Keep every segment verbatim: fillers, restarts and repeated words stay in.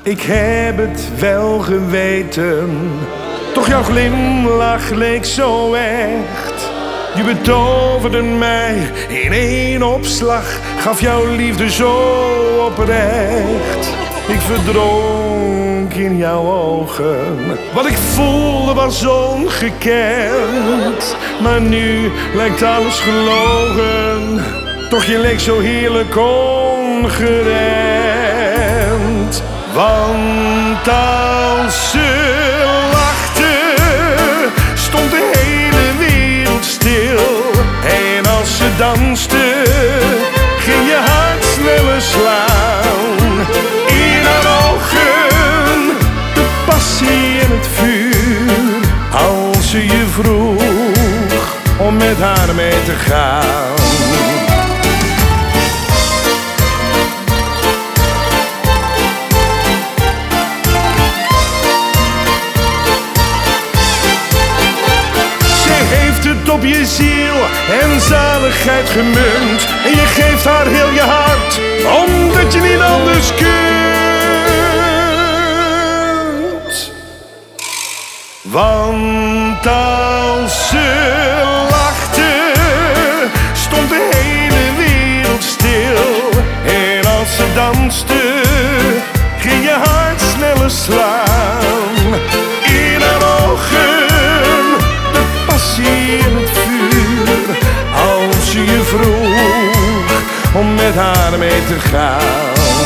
Ik heb het wel geweten, toch jouw glimlach leek zo echt. Je betoverde mij in één opslag, gaf jouw liefde zo oprecht. Ik verdronk in jouw ogen, wat ik voelde was ongekend. Maar nu lijkt alles gelogen, toch je leek zo heerlijk ongeremd. Want als ze lachte, stond de hele wereld stil. En als ze danste, ging je hart sneller slaan. In haar ogen, de passie en het vuur. Als ze je vroeg om met haar mee te gaan. Op je ziel en zaligheid gemunt, en je geeft haar heel je hart, omdat je niet anders kunt. Want als ze lachte, stond de hele wereld stil. En als ze danste, ging je hart sneller slaan. In haar ogen, de passie en het vuur. Als je je vroeg om met haar mee te gaan.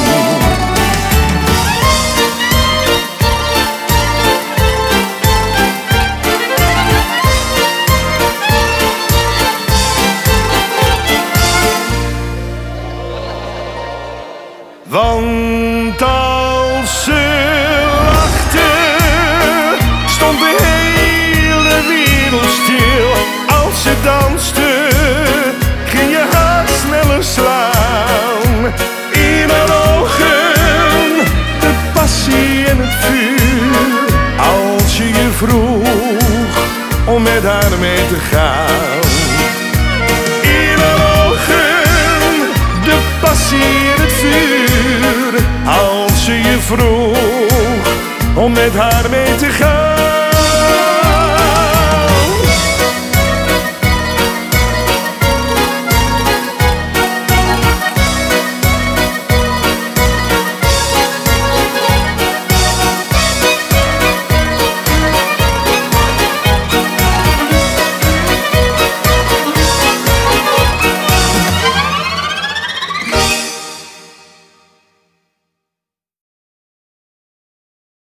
Want als ze lachte, stond de hele wereld stil. Als ze danste, ging je hart sneller slaan. In haar ogen, de passie en het vuur. Als je je vroeg om met haar mee te gaan. In haar ogen, de passie en het vuur. Als je je vroeg om met haar mee te gaan.